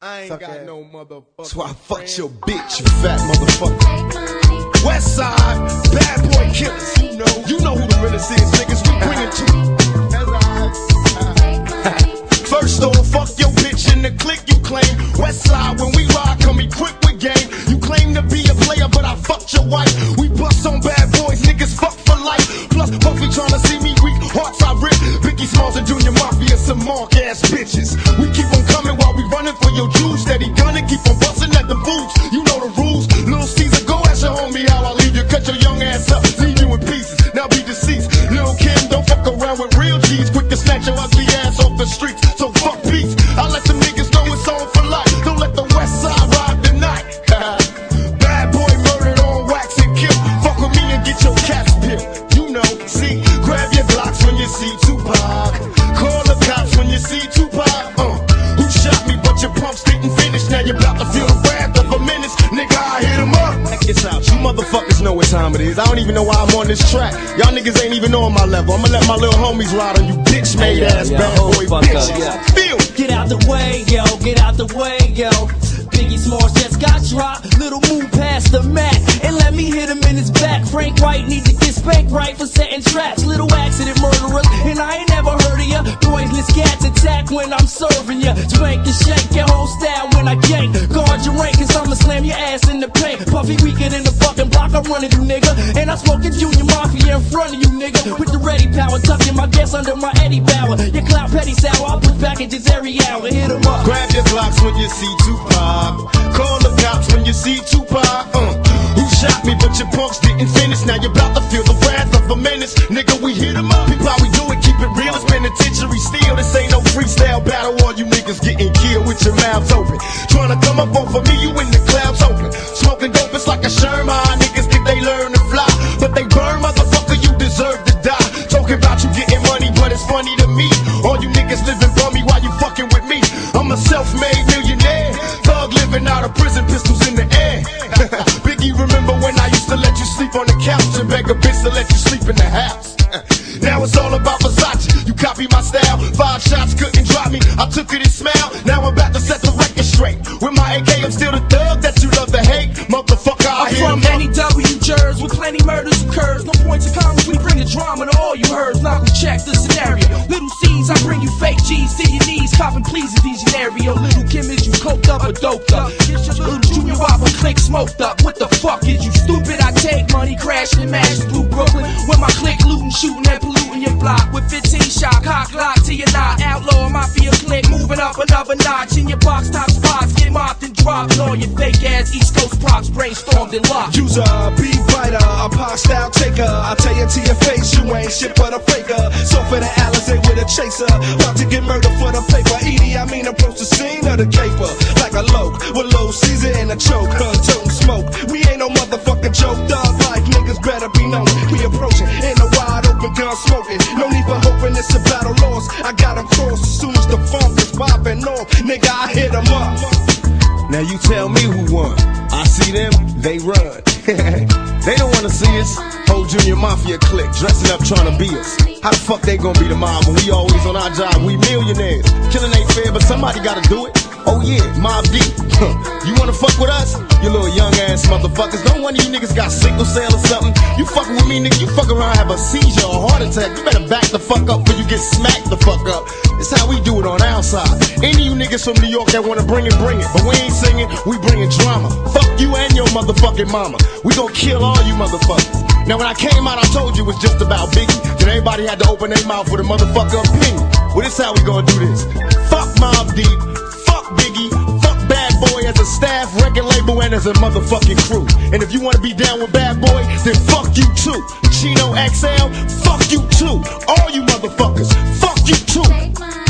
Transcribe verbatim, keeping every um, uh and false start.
I ain't Suck got ass. no motherfucker. That's why I fucked your bitch, you fat motherfucker. West Side, bad boy killers. You know, you know who the realest is, niggas. We bring it to you. First off, fuck your bitch in the clique you claim. West Side, when we ride, come equipped with game. You claim to be a player, but I fucked your wife. We bust on bad boys, niggas fuck for life. Plus, Puffy tryna see me weak, hearts I rip. Biggie Smalls and Junior Mafia, some mark ass bitches. We keep on coming while we running for your Jews. Steady gunning, keep on busting at the boots. You know the rules. Little Caesar, go ask your homie how I leave you. Cut your young ass up, leave you in pieces. Now be deceased. Lil' Kim, don't fuck around with real G's. Quick to snatch your ugly ass off the streets. So fuck peace. I let them niggas know it's on for life. Don't let the West Side ride the night. Bad boy murdered on wax and kill. Fuck with me and get your caps peeled. You know, see, grab your Glocks when you see Tupac. Call the cops when you see Tupac. Uh, who shot me but your pumps didn't finish. Now you're about to feel the wrath of a menace. Nigga, I hit him up. Check this out, you motherfuckers know what time it is. I don't even know why I'm on this track. Y'all niggas ain't even on my level. I'ma let my little homies ride on you bitch made yeah, ass yeah, bad boy bitches. Yeah. Feel. Get out the way, yo, get out the way, yo. Biggie Smalls just got dropped. Little move past the Mac and let me hit him in his back. Frank White need to get spanked right for setting traps. Little accident murderers, and I ain't never heard of ya. Poisonous cats attack when I'm serving ya. Spank and shake your whole style when I gank. Guard your rank, cause I'ma slam your ass in the paint. Puffy weaker than the fucking block I'm running you, nigga. And I smoking Junior Mafia in front of you, nigga. With the ready power, tucking my gas under my Eddie Bauer. Your clout petty sour, I put packages every hour. Hit 'em up. Grab your Glocks when you see Tupac. Call the cops when you see Tupac. Uh, who shot me but your punks didn't finish. Now you're about to feel the wrath of a menace. Nigga, we hit 'em up. People, how we do it, keep it real. It's penitentiary steel. This ain't no freestyle battle. All you niggas getting killed with your mouths open. Trying to come up off of me, you in the clouds open. Smoking dope, it's like a Sherman. Niggas think they learn to fly, but they burn, motherfucker, you deserve to die. Talking about you getting money, but it's funny to me. All you niggas living bummy while you fucking with me. I'm a self-made millionaire. Thug living out of prison, pistols in the air. Biggie, remember when I used to let you sleep on the couch and beg a bitch to let you sleep in the house? Now it's all about Versace. You copy my style. Five shots couldn't drop me. I took it and smiled. Now I'm about to set the record straight. With my A K, I'm still the thug that you love to hate. Motherfucker, I I'm from N E W Jersey, with plenty murders occurs. No points of commas, we bring the drama to all you heard. Now we check the scenario. Little C's, I bring you fake G's to your knees. Copping please in these scenario. Little Kim, is you coked up or doped up? Little Junior Whopper, click smoked up. What the fuck is you stupid? I take money, crashing and mash through Brooklyn. With my click looting, shooting and polluting your block. With fifteen shot, cock lock to your knot. Outlaw, mafia click, moving up another notch. In your box top spots, get mopped and dropped. All your fake ass East Coast props brainstormed and locked. User, beat writer, a pop style taker. I tell you to your face, you ain't shit but a faker. So for the Alizé with a chaser, about to get murdered for the paper. Edie, I mean approach the scene of the caper like a loke with low Caesar and a choke. Her toting smoke. We ain't no motherfucking joke. Dog life niggas better be known. We approaching in a wide open gun smoking. No need for hoping it's a battle lost. I got 'em crossed as soon as the funk is popping off. Nigga, I hit 'em up. Now you tell me who won. I see them, they run. They don't wanna see us. Whole Junior Mafia clique dressing up trying to be us. How the fuck they gonna be the mob when we always on our job? We millionaires. Killing ain't fair, but somebody gotta do it. Oh yeah, Mob Deep. You wanna fuck with us? You little young ass motherfuckers. Don't one of you niggas got sickle cell or something. You fucking with me, nigga, you fuck around, have a seizure or a heart attack. You better back the fuck up before you get smacked the fuck up. It's how we do it on our side. Any of you niggas from New York that wanna bring it, bring it. But we ain't singing, we bringing drama. Fuck you and your motherfucking mama. We gon' kill all you motherfuckers. Now when I came out, I told you it was just about Biggie. Then everybody had to open their mouth with a motherfucker opinion. Well, this how we gonna do this. Fuck Mobb Deep. Biggie, fuck Bad Boy as a staff, record label, and as a motherfucking crew. And if you wanna be down with Bad Boy, then fuck you too. Chino X L, fuck you too. All you motherfuckers, fuck you too.